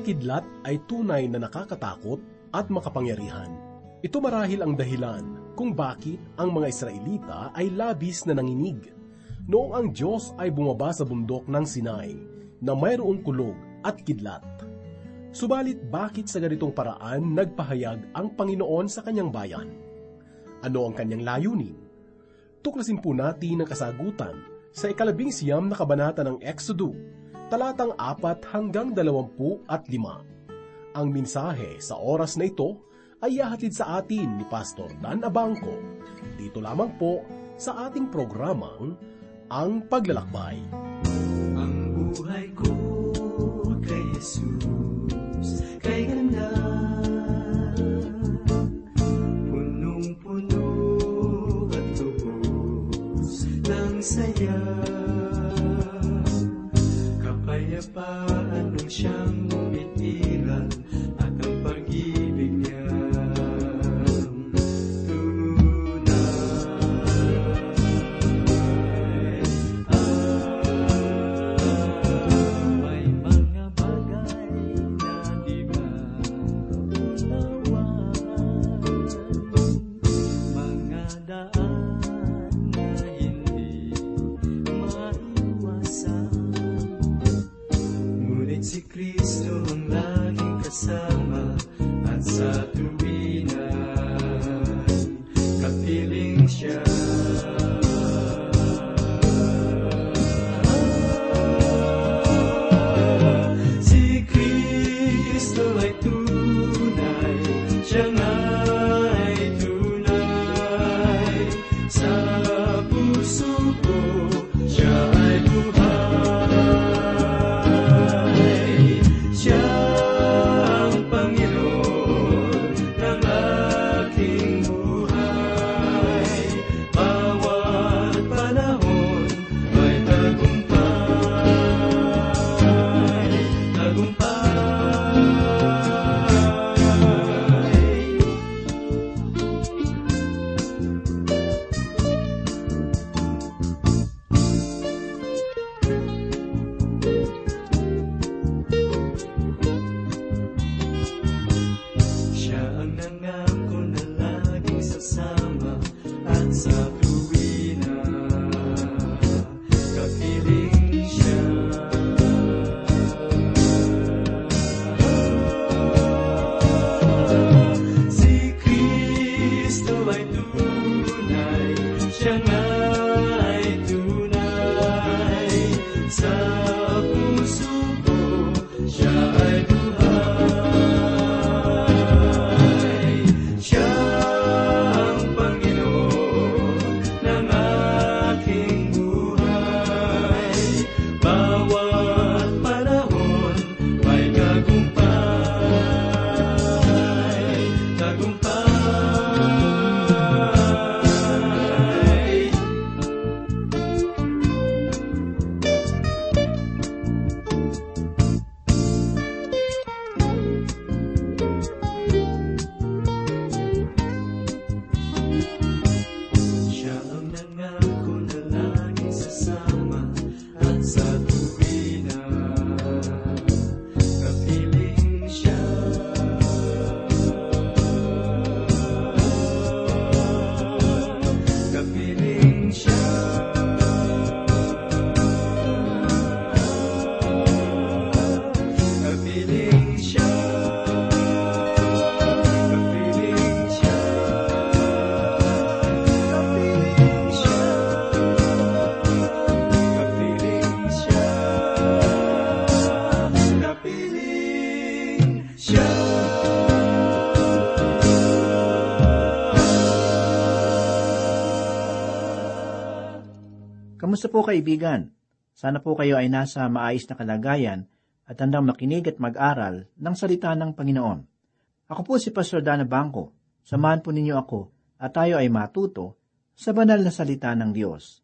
kidlat ay tunay na nakakatakot at makapangyarihan. Ito marahil ang dahilan kung bakit ang mga Israelita ay labis na nanginig noong ang Diyos ay bumaba sa bundok ng Sinai na mayroong kulog at kidlat. Subalit bakit sa ganitong paraan nagpahayag ang Panginoon sa kanyang bayan? Ano ang kanyang layunin? Tuklasin po natin ang kasagutan sa 19 na kabanata ng Exodo, talatang 4 hanggang 25. Ang mensahe sa oras na ito ay ihahatid sa atin ni Pastor Dan Abangco, dito lamang po sa ating programang Ang Paglalakbay. Ang buhay ko kay Jesus, kay ganda, punong-puno at lubos ng saya, kapayapaan ng siyang umitiran at ang pag-ibig niya si Kristo ang laging kasama at sa tuwinan kapiling siya. Si Kristo ay tunay, siya ay tunay, sa puso ko siya ay buhay. Kamusta po kaibigan? Sana po kayo ay nasa maayos na kalagayan at handang makinig at mag-aral ng salita ng Panginoon. Ako po si Pastor Dan Abangco. Samahan po ninyo ako at tayo ay matuto sa banal na salita ng Diyos.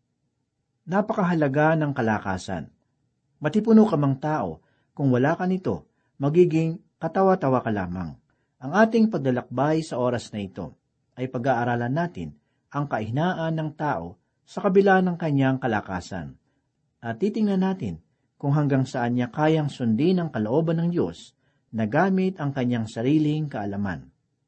Napakahalaga ng kalakasan. Matipuno ka mang tao, kung wala ka nito, magiging katawa-tawa ka lamang. Ang ating paglalakbay sa oras na ito ay pag-aaralan natin ang kahinaan ng tao sa kabila ng kanyang kalakasan. At titingnan natin kung hanggang saan niya kayang sundin ang kalooban ng Diyos na gamit ang kanyang sariling kaalaman.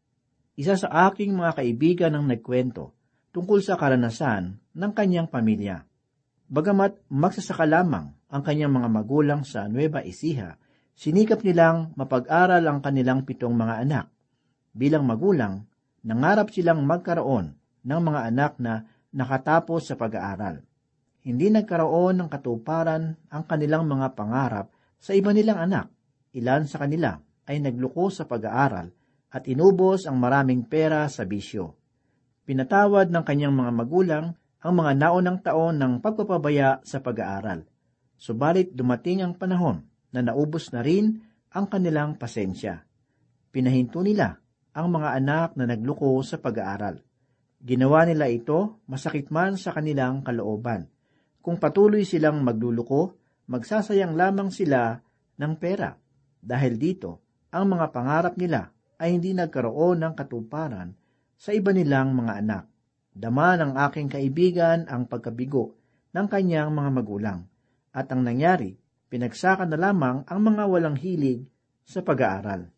Isa sa aking mga kaibigan ang nagkwento tungkol sa karanasan ng kanyang pamilya. Bagamat magsasaka lamang ang kanyang mga magulang sa Nueva Ecija, sinikap nilang mapag-aral ang kanilang 7 mga anak. Bilang magulang, nangarap silang magkaroon ng mga anak na nakatapos sa pag-aaral. Hindi nagkaroon ng katuparan ang kanilang mga pangarap sa iba nilang anak. Ilan sa kanila ay nagluko sa pag-aaral at inubos ang maraming pera sa bisyo. Pinatawad ng kanyang mga magulang ang mga naunang taon ng pagpapabaya sa pag-aaral. Subalit dumating ang panahon na naubos na rin ang kanilang pasensya. Pinahinto nila ang mga anak na nagluko sa pag-aaral. Ginawa nila ito masakit man sa kanilang kalooban. Kung patuloy silang magluluko, magsasayang lamang sila ng pera. Dahil dito, ang mga pangarap nila ay hindi nagkaroon ng katuparan sa iba nilang mga anak. Dama ng aking kaibigan ang pagkabigo ng kanyang mga magulang. At ang nangyari, pinagsakan na lamang ang mga walang hilig sa pag-aaral.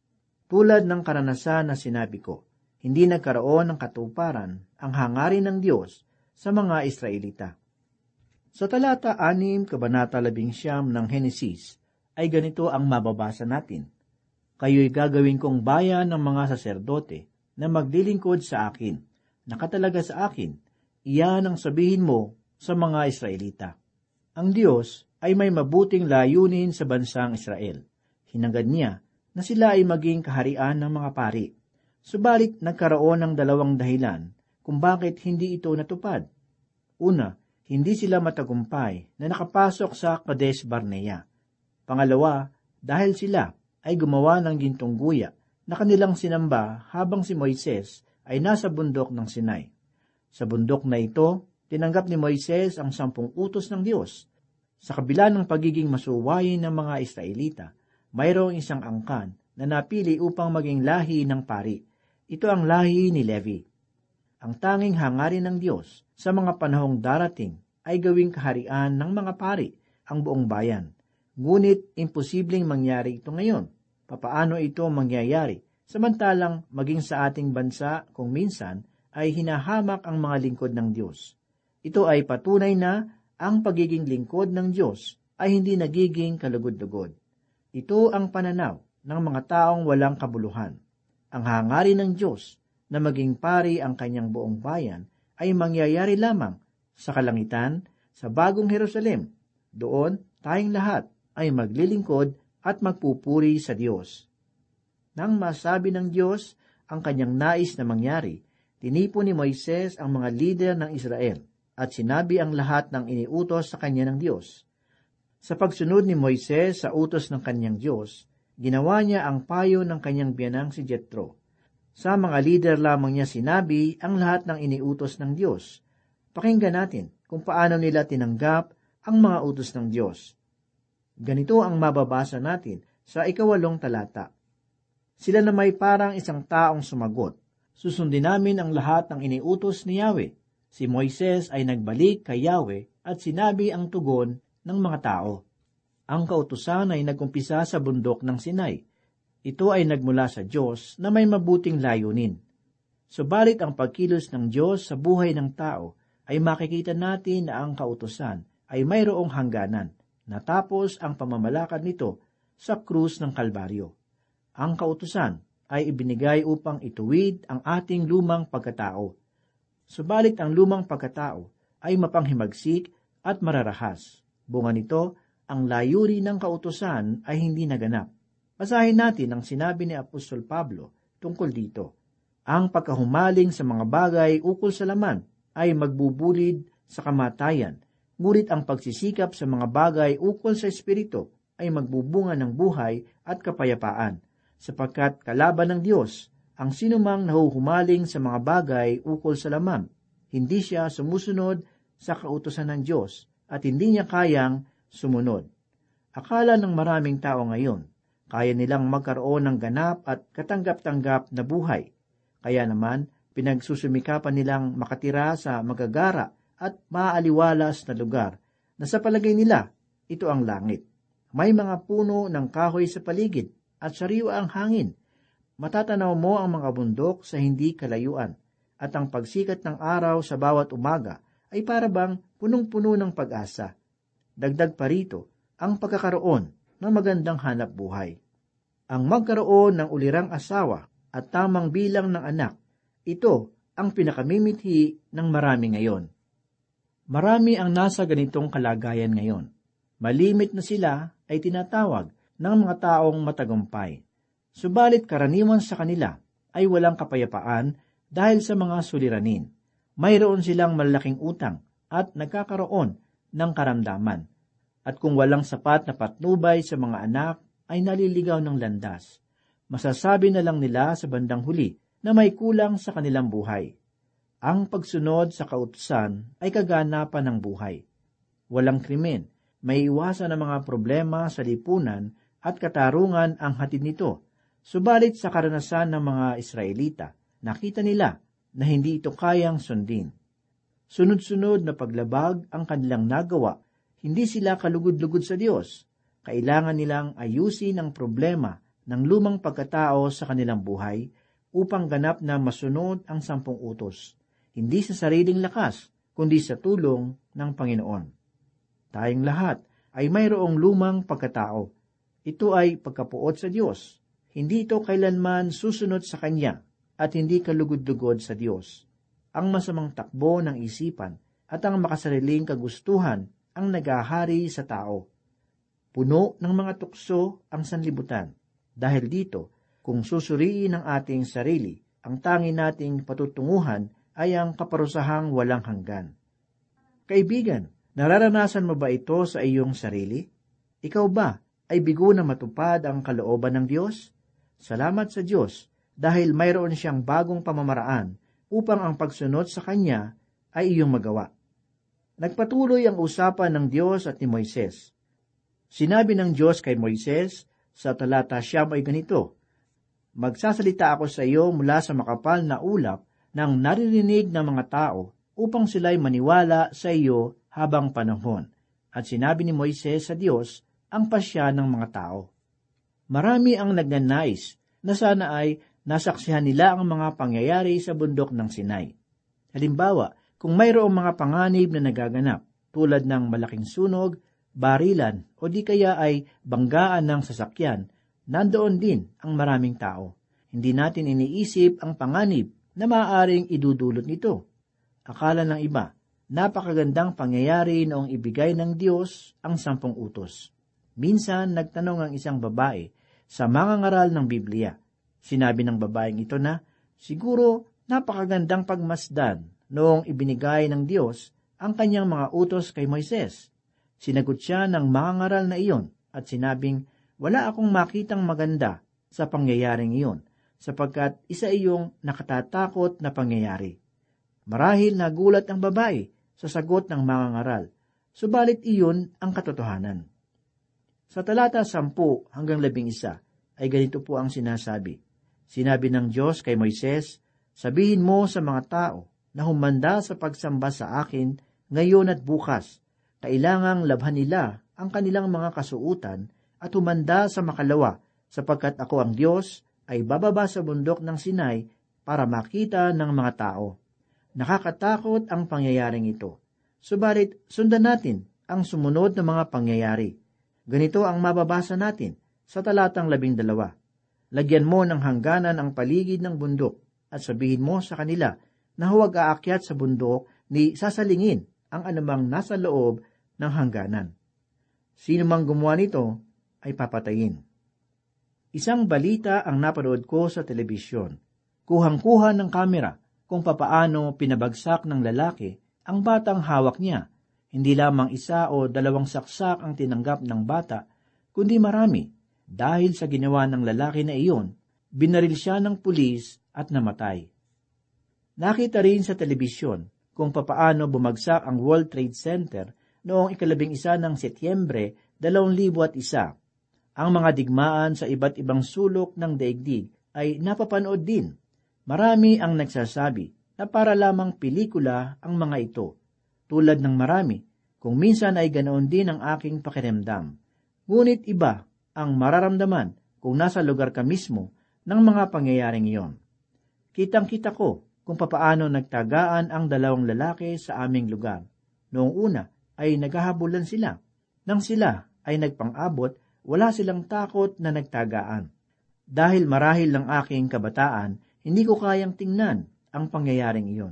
Tulad ng karanasan na sinabi ko, hindi nagkaroon ng katuparan ang hangarin ng Diyos sa mga Israelita. Sa talata 6, kabanata 11 ng Henesis, ay ganito ang mababasa natin. Kayo'y gagawin kong bayan ng mga saserdote na maglilingkod sa akin. Nakatalaga sa akin, iyan ang sabihin mo sa mga Israelita. Ang Diyos ay may mabuting layunin sa bansang Israel. Hinangad niya na sila ay maging kaharian ng mga pari. Subalit nagkaroon ng 2 dahilan kung bakit hindi ito natupad. Una, hindi sila matagumpay na nakapasok sa Kadesh Barnea. Pangalawa, dahil sila ay gumawa ng gintong guya na kanilang sinamba habang si Moises ay nasa bundok ng Sinai. Sa bundok na ito, tinanggap ni Moises ang 10 utos ng Diyos. Sa kabila ng pagiging masuwayin ng mga Israelita, mayroong isang angkan na napili upang maging lahi ng pari. Ito ang lahi ni Levi. Ang tanging hangarin ng Diyos sa mga panahong darating ay gawing kaharian ng mga pari ang buong bayan. Ngunit imposibleng mangyari ito ngayon. Papaano ito mangyayari? Samantalang maging sa ating bansa kung minsan ay hinahamak ang mga lingkod ng Diyos. Ito ay patunay na ang pagiging lingkod ng Diyos ay hindi nagiging kalugod-lugod. Ito ang pananaw ng mga taong walang kabuluhan. Ang hangarin ng Diyos na maging pari ang kanyang buong bayan ay mangyayari lamang sa kalangitan, sa bagong Jerusalem. Doon, tayong lahat ay maglilingkod at magpupuri sa Diyos. Nang masabi ng Diyos ang kanyang nais na mangyari, tinipon ni Moises ang mga lider ng Israel at sinabi ang lahat ng iniutos sa kanya ng Diyos. Sa pagsunod ni Moises sa utos ng kanyang Diyos, ginawa niya ang payo ng kanyang biyanang si Jethro. Sa mga lider lamang niya sinabi ang lahat ng iniutos ng Diyos. Pakinggan natin kung paano nila tinanggap ang mga utos ng Diyos. Ganito ang mababasa natin sa 8 talata. Sila na may parang isang taong sumagot, susundin namin ang lahat ng iniutos ni Yahweh. Si Moises ay nagbalik kay Yahweh at sinabi ang tugon ng mga tao. Ang kautusan ay nagumpisa sa bundok ng Sinai. Ito ay nagmula sa Diyos na may mabuting layunin. Subalit ang pagkilos ng Diyos sa buhay ng tao ay makikita natin na ang kautusan ay mayroong hangganan. Natapos ang pamamalakad nito sa krus ng Kalbaryo. Ang kautusan ay ibinigay upang ituwid ang ating lumang pagkatao. Subalit ang lumang pagkatao ay mapanghimagsik at mararahas. Bunga nito, ang layunin ng kautusan ay hindi naganap. Basahin natin ang sinabi ni Apostol Pablo tungkol dito. Ang pagkahumaling sa mga bagay ukol sa laman ay magbubulid sa kamatayan, ngunit ang pagsisikap sa mga bagay ukol sa espiritu ay magbubunga ng buhay at kapayapaan, sapagkat kalaban ng Diyos ang sinumang nahuhumaling sa mga bagay ukol sa laman. Hindi siya sumusunod sa kautusan ng Diyos at hindi niya kayang sumunod. Akala ng maraming tao ngayon, kaya nilang magkaroon ng ganap at katanggap-tanggap na buhay. Kaya naman, pinagsusumikapan nilang makatira sa magagara at maaaliwalas na lugar na sa palagay nila ito ang langit. May mga puno ng kahoy sa paligid at sariwa ang hangin. Matatanaw mo ang mga bundok sa hindi kalayuan, at ang pagsikat ng araw sa bawat umaga ay para bang punong-puno ng pag-asa. Dagdag pa rito ang pagkakaroon ng magandang hanap buhay. Ang magkaroon ng ulirang asawa at tamang bilang ng anak, ito ang pinakamimithi ng marami ngayon. Marami ang nasa ganitong kalagayan ngayon. Malimit na sila ay tinatawag ng mga taong matagumpay. Subalit karaniwan sa kanila ay walang kapayapaan dahil sa mga suliranin. Mayroon silang malalaking utang at nagkakaroon ng karamdaman. At kung walang sapat na patnubay sa mga anak, ay naliligaw ng landas. Masasabi na lang nila sa bandang huli na may kulang sa kanilang buhay. Ang pagsunod sa kautusan ay kaganapan ng buhay. Walang krimen, may iwasan ang mga problema sa lipunan at katarungan ang hatid nito. Subalit sa karanasan ng mga Israelita, nakita nila na hindi ito kayang sundin. Sunod-sunod na paglabag ang kanilang nagawa, hindi sila kalugod-lugod sa Diyos. Kailangan nilang ayusin ang problema ng lumang pagkatao sa kanilang buhay upang ganap na masunod ang 10 utos, hindi sa sariling lakas, kundi sa tulong ng Panginoon. Tayong lahat ay mayroong lumang pagkatao. Ito ay pagkapuot sa Diyos. Hindi ito kailanman susunod sa Kanya at hindi kalugod-lugod sa Diyos. Ang masamang takbo ng isipan at ang makasariling kagustuhan ang nagahari sa tao. Puno ng mga tukso ang sanlibutan. Dahil dito, kung susuriin ang ating sarili, ang tangi nating patutunguhan ay ang kaparusahang walang hanggan. Kaibigan, nararanasan mo ba ito sa iyong sarili? Ikaw ba ay bigo na matupad ang kalooban ng Diyos? Salamat sa Diyos dahil mayroon siyang bagong pamamaraan upang ang pagsunod sa Kanya ay iyong magawa. Nagpatuloy ang usapan ng Diyos at ni Moises. Sinabi ng Diyos kay Moises sa talata 9 ay ganito, "Magsasalita ako sa iyo mula sa makapal na ulap ng naririnig ng mga tao upang sila'y maniwala sa iyo habang panahon." At sinabi ni Moises sa Diyos ang pasya ng mga tao. Marami ang nagnanais na sana ay nasaksihan nila ang mga pangyayari sa bundok ng Sinai. Halimbawa, kung mayroong mga panganib na nagaganap, tulad ng malaking sunog, barilan, o di kaya ay banggaan ng sasakyan, nandoon din ang maraming tao. Hindi natin iniisip ang panganib na maaaring idudulot nito. Akala ng iba, napakagandang pangyayari noong ibigay ng Diyos ang 10 utos. Minsan, nagtanong ang isang babae sa mangangaral ng Biblia. Sinabi ng babaeng ito na, siguro napakagandang pagmasdan noong ibinigay ng Diyos ang kanyang mga utos kay Moises. Sinagot siya ng mangangaral na iyon at sinabing, wala akong makitang maganda sa pangyayaring iyon, sapagkat isa iyong nakatatakot na pangyayari. Marahil nagulat ang babae sa sagot ng mangangaral, subalit iyon ang katotohanan. Sa talata 10 hanggang 11 ay ganito po ang sinasabi. Sinabi ng Diyos kay Moises, sabihin mo sa mga tao na humanda sa pagsamba sa akin ngayon at bukas. Kailangang labhan nila ang kanilang mga kasuutan at humanda sa makalawa, sapagkat ako ang Diyos ay bababa sa bundok ng Sinai para makita ng mga tao. Nakakatakot ang pangyayaring ito. Subalit, sundan natin ang sumunod na mga pangyayari. Ganito ang mababasa natin sa talatang 12. Lagyan mo ng hangganan ang paligid ng bundok at sabihin mo sa kanila na huwag aakyat sa bundok ni sasalingin ang anumang nasa loob ng hangganan. Sino mang gumawa nito ay papatayin. Isang balita ang napanood ko sa telebisyon. Kuhang-kuha ng kamera kung papaano pinabagsak ng lalaki ang batang hawak niya. Hindi lamang 1 o 2 saksak ang tinanggap ng bata, kundi marami. Dahil sa ginawa ng lalaki na iyon, binaril siya ng pulis at namatay. Nakita rin sa telebisyon kung papaano bumagsak ang World Trade Center noong 11 ng Setyembre 2001. Ang mga digmaan sa iba't ibang sulok ng daigdig ay napapanood din. Marami ang nagsasabi na para lamang pelikula ang mga ito. Tulad ng marami, Kung minsan ay ganoon din ang aking pakiramdam. Ngunit iba ang mararamdaman kung nasa lugar ka mismo ng mga pangyayaring iyon. Kitang-kita ko kung papaano nagtagaan ang dalawang lalaki sa aming lugar. Noong una ay naghahabulan sila. Nang sila ay nagpang-abot, wala silang takot na nagtagaan. Dahil marahil ng aking kabataan, hindi ko kayang tingnan ang pangyayaring iyon.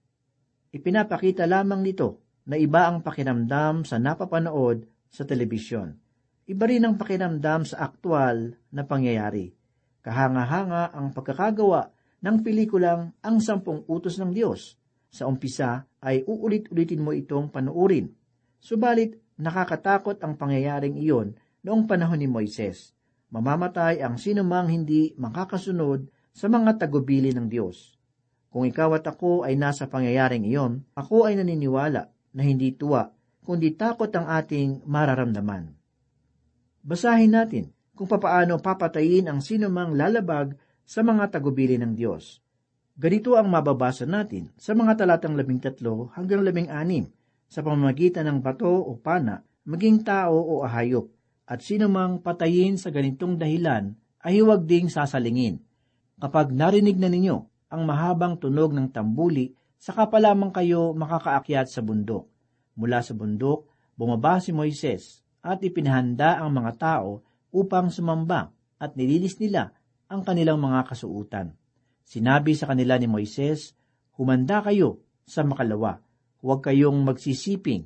Ipinapakita lamang nito na iba ang pakiramdam sa napapanood sa telebisyon. Iba rin ang pakiramdam sa aktwal na pangyayari. Kahanga-hanga ang pagkakagawa ng pelikulang Ang 10 Utos ng Diyos. Sa umpisa ay uulit-ulitin mo itong panuurin. Subalit, nakakatakot ang pangyayaring iyon noong panahon ni Moises. Mamamatay ang sinumang hindi makakasunod sa mga tagubili ng Diyos. Kung ikaw at ako ay nasa pangyayaring iyon, ako ay naniniwala na hindi tuwa, kundi takot ang ating mararamdaman. Basahin natin kung papaano papatayin ang sinumang lalabag sa mga tagubili ng Diyos. Ganito ang mababasa natin sa mga talatang 13 hanggang 16 sa pamamagitan ng bato o pana, maging tao o ahayop, at sinumang patayin sa ganitong dahilan ay huwag ding sasalingin. Kapag narinig na ninyo ang mahabang tunog ng tambuli, saka pa lamang kayo makakaakyat sa bundok. Mula sa bundok, bumaba si Moises at ipinahanda ang mga tao upang sumamba at nilinis nila ang kanilang mga kasuutan. Sinabi sa kanila ni Moises, "Humanda kayo sa makalawa, huwag kayong magsisiping."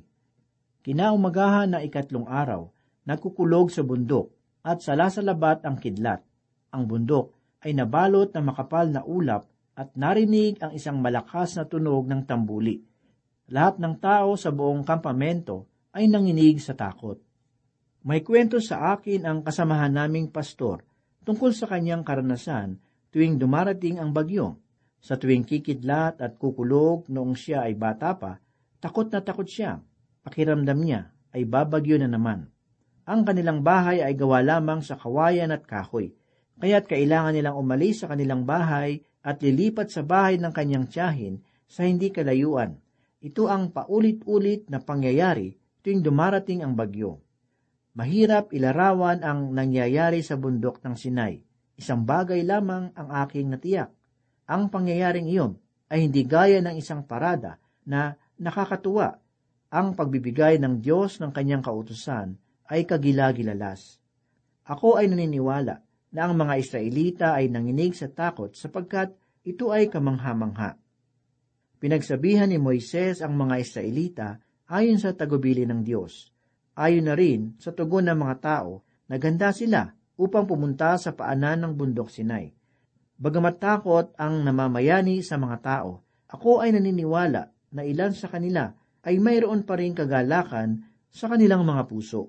Kinaumagahan na 3 araw, nagkukulog sa bundok at salasalabat ang kidlat. Ang bundok ay nabalot ng makapal na ulap at narinig ang isang malakas na tunog ng tambuli. Lahat ng tao sa buong kampamento ay nanginig sa takot. May kwento sa akin ang kasamahan naming pastor tungkol sa kanyang karanasan tuwing dumarating ang bagyo. Sa tuwing kikidlat at kukulog noong siya ay bata pa, takot na takot siya. Pakiramdam niya ay babagyo na naman. Ang kanilang bahay ay gawa lamang sa kawayan at kahoy, kaya't kailangan nilang umalis sa kanilang bahay at lilipat sa bahay ng kanyang tiyahin sa hindi kalayuan. Ito ang paulit-ulit na pangyayari tuwing dumarating ang bagyo. Mahirap ilarawan ang nangyayari sa bundok ng Sinai. Isang bagay lamang ang aking natiyak. Ang pangyayaring iyon ay hindi gaya ng isang parada na nakakatuwa. Ang pagbibigay ng Diyos ng kanyang kautusan ay kagilagilalas. Ako ay naniniwala na ang mga Israelita ay nanginig sa takot sapagkat ito ay kamangha-mangha. Pinagsabihan ni Moises ang mga Israelita ayon sa tagubili ng Diyos. Ayon na rin sa tugon ng mga tao, naghanda sila upang pumunta sa paanan ng bundok Sinai. Bagamat takot ang namamayani sa mga tao, ako ay naniniwala na ilan sa kanila ay mayroon pa rin kagalakan sa kanilang mga puso.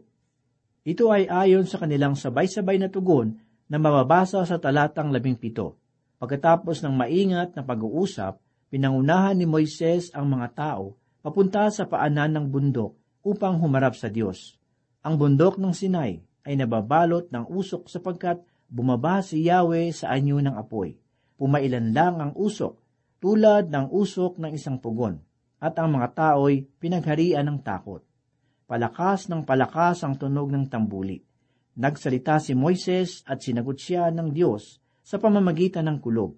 Ito ay ayon sa kanilang sabay-sabay na tugon na mababasa sa talatang 17. Pagkatapos ng maingat na pag-uusap, pinangunahan ni Moises ang mga tao papunta sa paanan ng bundok upang humarap sa Diyos. Ang bundok ng Sinai ay nababalot ng usok sapagkat bumaba si Yahweh sa anyo ng apoy. Pumailan lang ang usok, tulad ng usok ng isang pugon, at ang mga tao'y pinagharian ng takot. Palakas ng palakas ang tunog ng tambuli. Nagsalita si Moises at sinagot siya ng Diyos sa pamamagitan ng kulog.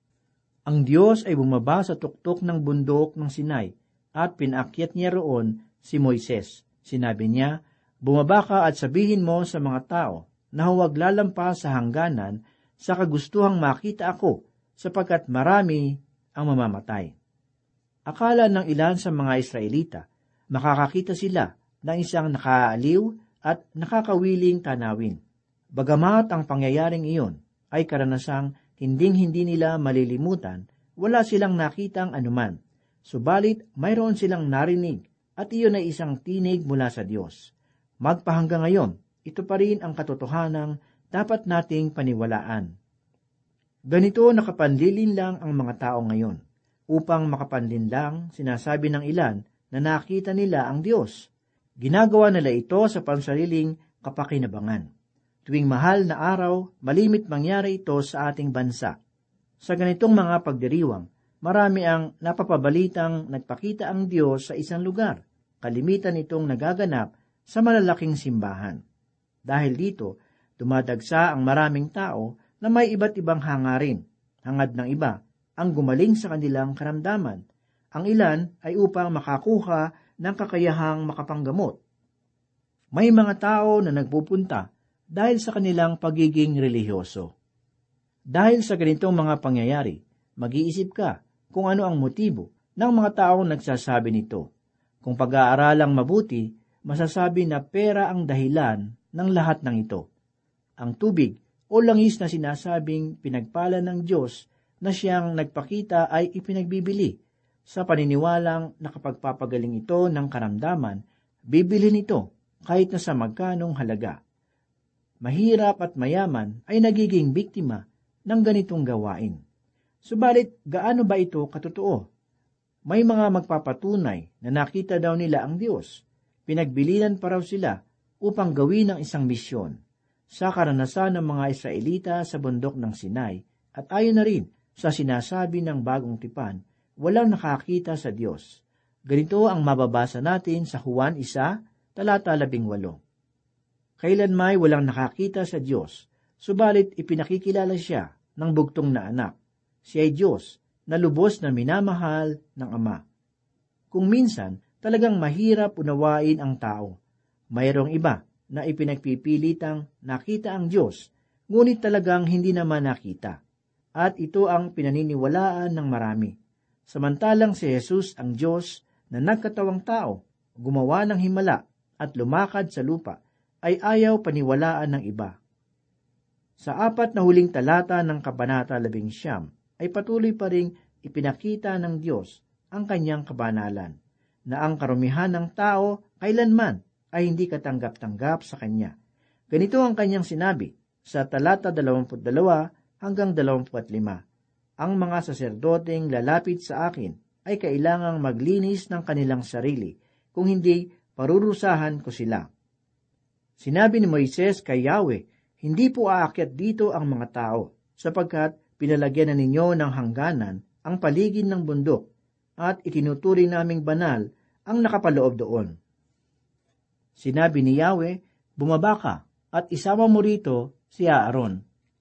Ang Diyos ay bumaba sa tuktok ng bundok ng Sinai at pinaakyat niya roon si Moises. Sinabi niya, "Bumaba ka at sabihin mo sa mga tao na huwag lalampas sa hangganan sa kagustuhang makita ako sapagkat marami ang mamamatay." Akala ng ilan sa mga Israelita, makakakita sila ng isang nakaaliw at nakakawiling tanawin. Bagamat ang pangyayaring iyon ay karanasang hinding-hindi nila malilimutan, wala silang nakitang anuman. Subalit mayroon silang narinig at iyon ay isang tinig mula sa Diyos. Magpahanggang ngayon, ito pa rin ang katotohanang dapat nating paniwalaan. Ganito nakapanlilin lang ang mga tao ngayon. Upang makapanlinlang, sinasabi ng ilan na nakita nila ang Diyos. Ginagawa nila ito sa pansariling kapakinabangan. Tuwing mahal na araw, malimit mangyari ito sa ating bansa. Sa ganitong mga pagdiriwang, marami ang napapabalitang nagpakita ang Diyos sa isang lugar. kalimitan itong nagaganap sa malalaking simbahan. Dahil dito, dumadagsa ang maraming tao na may iba't ibang hangarin. Hangad ng iba ang gumaling sa kanilang karamdaman. Ang ilan ay upang makakuha ng kakayahang makapanggamot. May mga tao na nagpupunta dahil sa kanilang pagiging relihiyoso. Dahil sa ganitong mga pangyayari, mag-iisip ka kung ano ang motibo ng mga taong nagsasabi nito. Kung pag-aaralang mabuti, masasabi na pera ang dahilan ng lahat ng ito. Ang tubig o langis na sinasabing pinagpala ng Diyos na siyang nagpakita ay ipinagbibili sa paniniwalang nakapagpapagaling ito ng karamdaman, bibilhin ito kahit na sa magkanong halaga. Mahirap at mayaman ay nagiging biktima ng ganitong gawain. Subalit, gaano ba ito katotoo? May mga magpapatunay na nakita daw nila ang Diyos. Pinagbilinan pa raw sila upang gawin ang isang misyon. Sa karanasan ng mga Israelita sa bundok ng Sinai at ayon na rin sa sinasabi ng Bagong Tipan, walang nakakita sa Diyos. Ganito ang mababasa natin sa Juan 1, talata 18. Kailan may walang nakakita sa Diyos, subalit ipinakikilala siya ng bugtong na anak. Siya ay Diyos na lubos na minamahal ng Ama. Kung minsan, talagang mahirap unawain ang tao. Mayroong iba na ipinagpipilitang nakita ang Diyos, ngunit talagang hindi naman nakita. At ito ang pinaniniwalaan ng marami. Samantalang si Jesus ang Diyos na nagkatawang tao, gumawa ng himala at lumakad sa lupa, ay ayaw paniwalaan ng iba. Sa 4 na huling talata ng Kabanata 11, ay patuloy pa ring ipinakita ng Diyos ang kanyang kabanalan, na ang karumihan ng tao kailanman ay hindi katanggap-tanggap sa kanya. Ganito ang kanyang sinabi sa talata 22 hanggang 25. Ang mga saserdoteng lalapit sa akin ay kailangang maglinis ng kanilang sarili, kung hindi, parurusahan ko sila. Sinabi ni Moises kay Yahweh, hindi po aakyat dito ang mga tao, sapagkat pinalagyan na ninyo ng hangganan ang paligid ng bundok, at itinuturing naming banal ang nakapaloob doon. Sinabi ni Yahweh, bumaba ka, at isama mo rito si Aaron.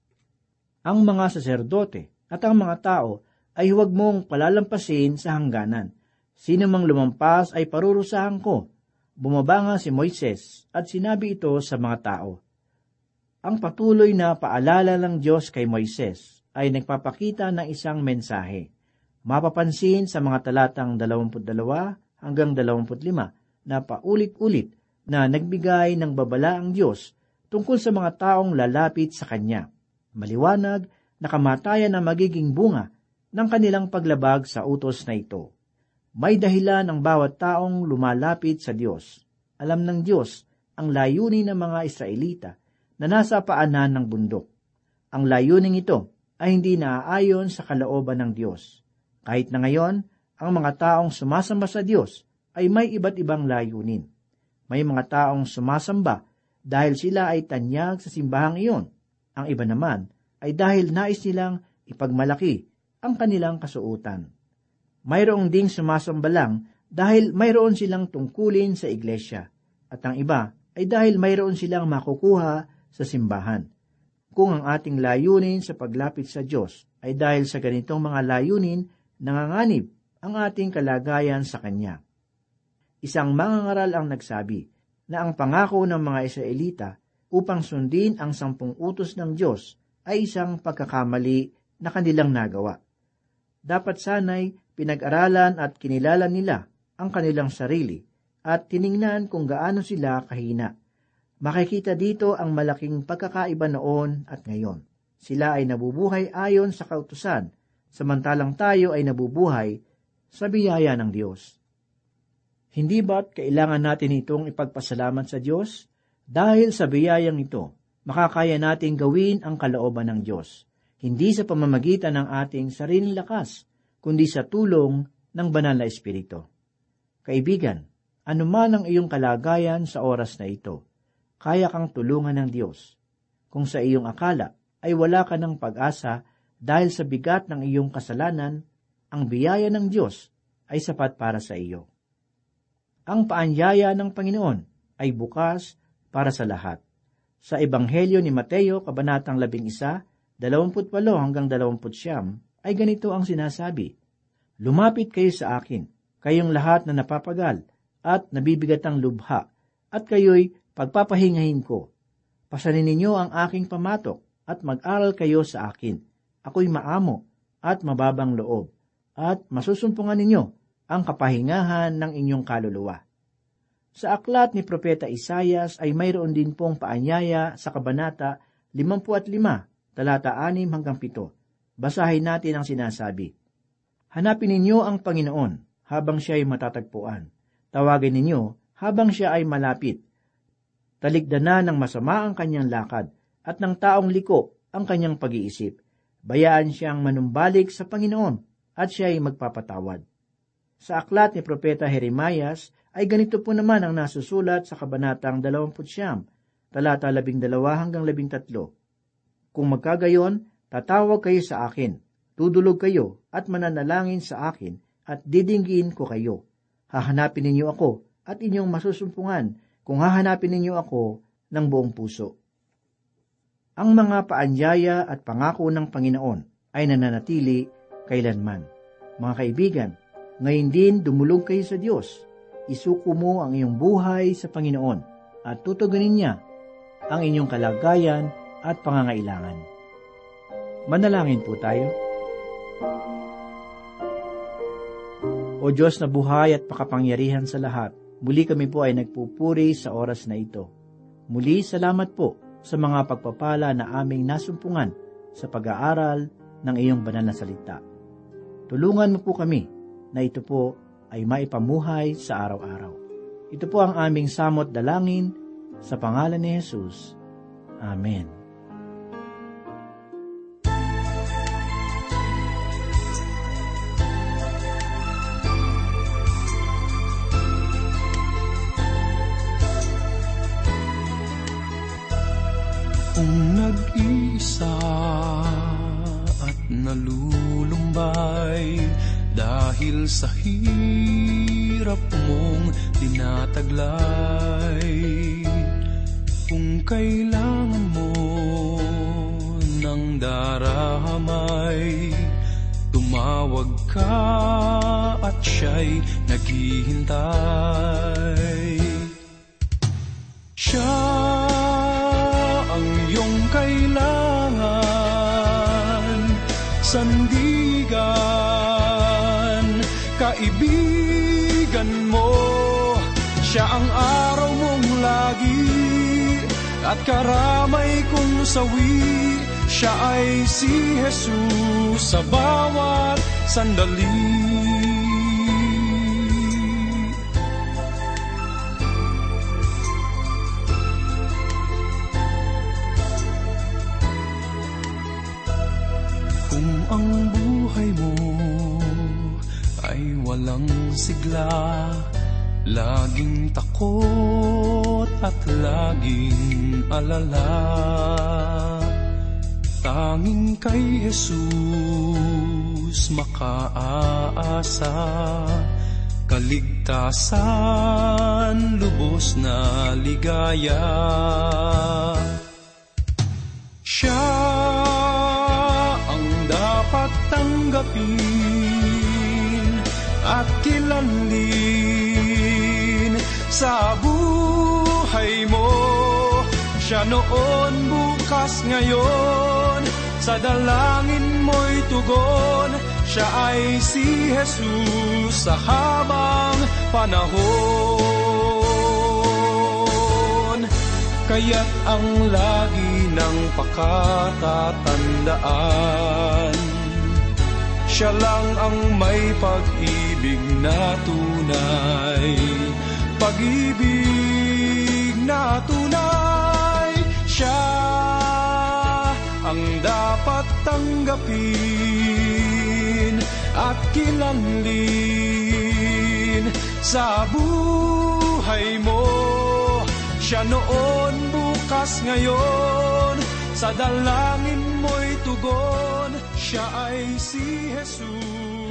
Ang mga saserdote at ang mga tao ay huwag mong palalampasin sa hangganan. Sino mang lumampas ay parurusahan ko. Bumaba nga si Moises at sinabi ito sa mga tao. Ang patuloy na paalala ng Diyos kay Moises ay nagpapakita ng isang mensahe. Mapapansin sa mga talatang 22 hanggang 25 na paulit-ulit na nagbigay ng babala ang Diyos tungkol sa mga taong lalapit sa Kanya. Maliwanag na kamatayan ang magiging bunga ng kanilang paglabag sa utos na ito. May dahilan ang bawat taong lumalapit sa Diyos. Alam ng Diyos ang layunin ng mga Israelita na nasa paanan ng bundok. Ang layuning ito ay hindi naaayon sa kalooban ng Diyos. Kahit na ngayon, ang mga taong sumasamba sa Diyos ay may iba't ibang layunin. May mga taong sumasamba dahil sila ay tanyag sa simbahang iyon. Ang iba naman ay dahil nais nilang ipagmalaki ang kanilang kasuotan. Mayroong ding sumasamba lang dahil mayroon silang tungkulin sa iglesia, at ang iba ay dahil mayroon silang makukuha sa simbahan. Kung ang ating layunin sa paglapit sa Diyos ay dahil sa ganitong mga layunin, nanganganib ang ating kalagayan sa Kanya. Isang mangangaral ang nagsabi na ang pangako ng mga Israelita upang sundin ang 10 utos ng Diyos ay isang pagkakamali na kanilang nagawa. Dapat sana'y pinag-aralan at kinilala nila ang kanilang sarili at tiningnan kung gaano sila kahina. Makikita dito ang malaking pagkakaiba noon at ngayon. Sila ay nabubuhay ayon sa kautusan, samantalang tayo ay nabubuhay sa biyaya ng Diyos. Hindi ba't kailangan natin itong ipagpasalamat sa Diyos? Dahil sa biyayang ito, makakaya nating gawin ang kalooban ng Diyos, hindi sa pamamagitan ng ating sariling lakas, kundi sa tulong ng banal na Espiritu. Kaibigan, anuman ang iyong kalagayan sa oras na ito, kaya kang tulungan ng Diyos. Kung sa iyong akala ay wala ka ng pag-asa dahil sa bigat ng iyong kasalanan, ang biyaya ng Diyos ay sapat para sa iyo. Ang paanyaya ng Panginoon ay bukas para sa lahat. Sa Ebanghelyo ni Mateo, Kabanatang 11, 28 hanggang 29, ay ganito ang sinasabi, "Lumapit kayo sa akin, kayong lahat na napapagal at nabibigatang lubha, at kayo'y pagpapahingahin ko. Pasanin ninyo ang aking pamatok at mag-aral kayo sa akin. Ako'y maamo at mababang loob, at masusumpungan ninyo ang kapahingahan ng inyong kaluluwa." Sa aklat ni Propeta Isaias ay mayroon din pong paanyaya sa Kabanata 55, talata 6 hanggang 7. Basahin natin ang sinasabi. "Hanapin ninyo ang Panginoon habang siya ay matatagpuan. Tawagin ninyo habang siya ay malapit. Talikdanan ng masama ang kanyang lakad at ng taong liko ang kanyang pag-iisip. Bayaan siyang manumbalik sa Panginoon at siya ay magpapatawad." Sa aklat ni Propeta Jeremias ay ganito po naman ang nasusulat sa Kabanatang 20, talata 12 hanggang 13. "Kung magkagayon, tatawag kayo sa akin, tudulog kayo at mananalangin sa akin at didinggiin ko kayo. Hahanapin ninyo ako at inyong masusumpungan kung hahanapin ninyo ako ng buong puso." Ang mga paanyaya at pangako ng Panginoon ay nananatili kailanman. Mga kaibigan, ngayon din dumulog kayo sa Diyos. Isuko mo ang iyong buhay sa Panginoon at tutugunin niya ang inyong kalagayan at pangangailangan. Manalangin po tayo. O Diyos na buhay at makapangyarihan sa lahat, muli kami po ay nagpupuri sa oras na ito. Muli, salamat po sa mga pagpapala na aming nasumpungan sa pag-aaral ng iyong banal na salita. Tulungan mo po kami na ito po ay maipamuhay sa araw-araw. Ito po ang aming samot dalangin sa pangalan ni Jesus. Amen. Kung nag-iisa at nalulumbay dahil sa hirap mong tinataglay, kung kailangan mo ng daramay, tumawag ka at siya'y naghihintay. Siya ang iyong kailangan, sandigan, kaibigan mo. Siya ang araw mong lagi at karamay kong sawi. Siya ay si Jesus sa bawat sandali. Kung ang buhay mo ay walang sigla, laging takot at laging alala, tanging kay Jesus makaasa, kaligtasan, lubos na ligaya. Siya ang dapat tanggapin at kilanlin sa buhay mo. Siya noon, bukas, ngayon, sa dalangin mo'y tugon. Siya ay si Jesus sa habang panahon. Kaya't ang lagi ng pakatatandaan, siya lang ang may pag-ibig na tunay, pag-ibig na tunay. Siya ang dapat tanggapin at kilanlin sa buhay mo. Siya noon, bukas, ngayon, sa dalangin mo'y tugon. Siya ay si Jesus